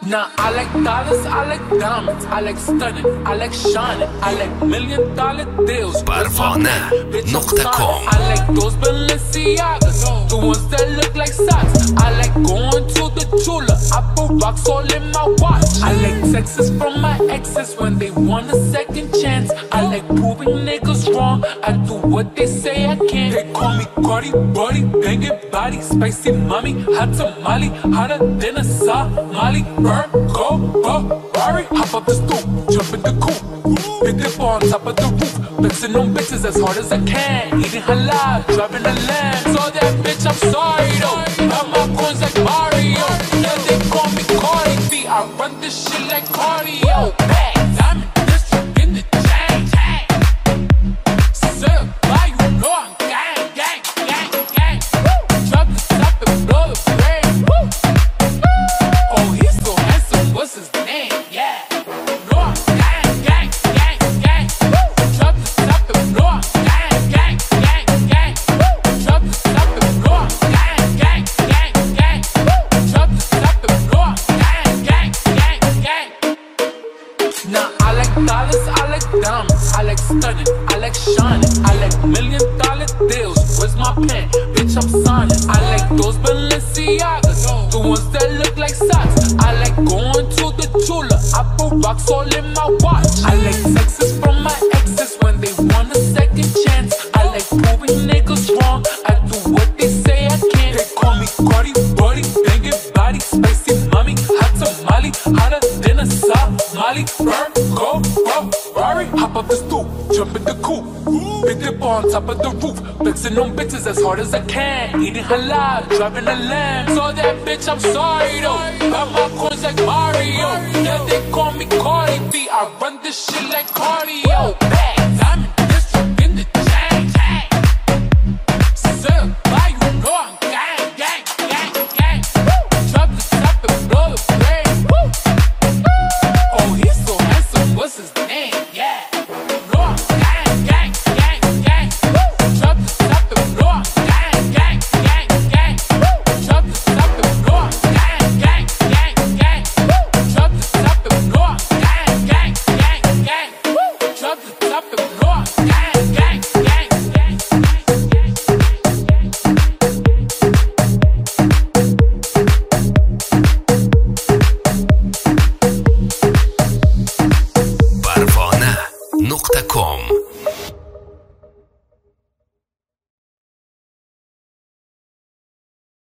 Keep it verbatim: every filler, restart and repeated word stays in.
Nah, I like dollars, I like diamonds, I like stunning, I like shining, I like million dollar deals. Parvana نقطة كوم. I like those Balenciagas, the ones that look like socks. I like going to the Tula, I put rocks all in my watch. I like texts from my exes when they want a second chance. I like proving niggas wrong, I do what they say I can't. They call me Cardi, Buddy, banging body, spicy mommy, hot tamale, hotter than a Somali. Burn, go, go, Ferrari, hop up the stoop, jump in the coop, big dip on top of the roof, flexing on bitches as hard as I can, eating halal, driving a lamb. So that bitch, I'm sorry though, got my coins like Mario. Yeah, they call me Cardi B, I run this shit like cardio. Bang, diamond district in the chain, chain. Sir, why you know I'm gang, gang, gang, gang. Drop the top and blow the brain. Oh, he's so handsome, what's his name? Yeah. No, I'm gang, gang, gang, gang. Drop the top and blow, I'm gang, gang, gang, gang. Drop the top and blow, I'm gang, gang, gang, gang. Drop the top and blow, I'm gang, gang, gang, gang. Nah, I like dollars, I like diamonds, I like stunning, I like shining, I like million dollar deals. Where's my pen? Bitch, I'm signing. I like those Balenciagas, the ones that look like socks. I like going to the Tula, I put rocks all in my watch. I like texts from my exes when they want a second chance. I like proving niggas wrong, I do what they say I can't. They call me Cardi, Buddy, banging body, spicy mommy, hot tamale, hotter than a Somali. Burn, go, go, Ferrari, hop up the stoop, jump in the coop, big dip on top of the roof, flexing on bitches as hard as I can, eating halal, driving a lamb. So that bitch, I'm sorry though, got my coins like Mario. Yeah, they call me Cardi B, I run this shit like cardio.